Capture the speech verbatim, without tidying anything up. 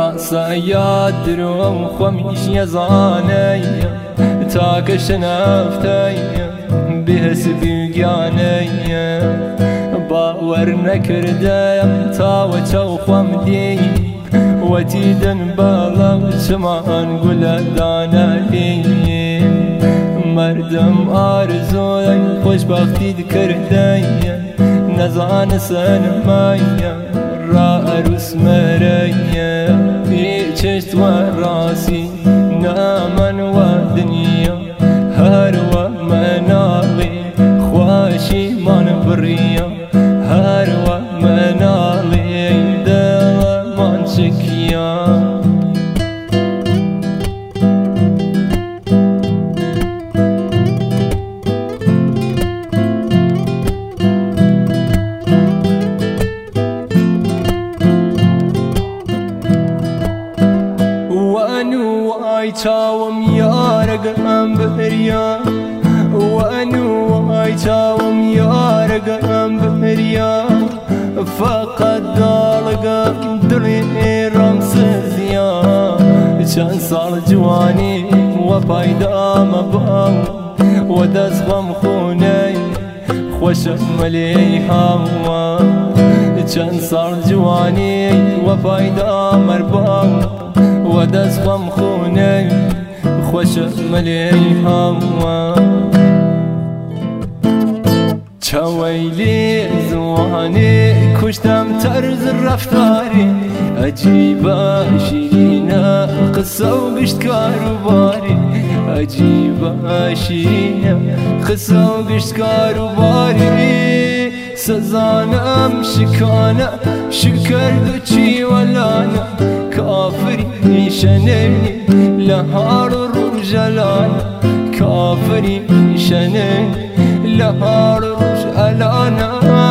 راسا يادرو خميش يزاني تاكش نفتي بهس بيقاني باور نكردم تاوى توخم دي وتيدن بالا شمان قول دانالي مردم آرزوي خوشبختی کردی نزان سنمایا را عروس مریا بی چشت و راسی نامن و دنیا هر و منالی خواشی من بریا هر و منالی دل من شکیا واي تاوم يا رقم بريا وانو واي تاوم يا رقم بريا فقد دالق دري رمس زيان كان صار جواني وفايدا مبام ودز غم خوني خوش ملي هوا كان صار جواني وفايدا مربام ودز غم خوني خوش ملي هوا چويلي زواني كشتم ترز الرفتاري عجيبة شيرينة قصة وقشت كاروباري عجيبة شيرينة قصة وقشت كاروباري سزانم شكانة شكر دوشي ولانا كافري شنني لهار رجلانا كافري شنني لهار رجلانا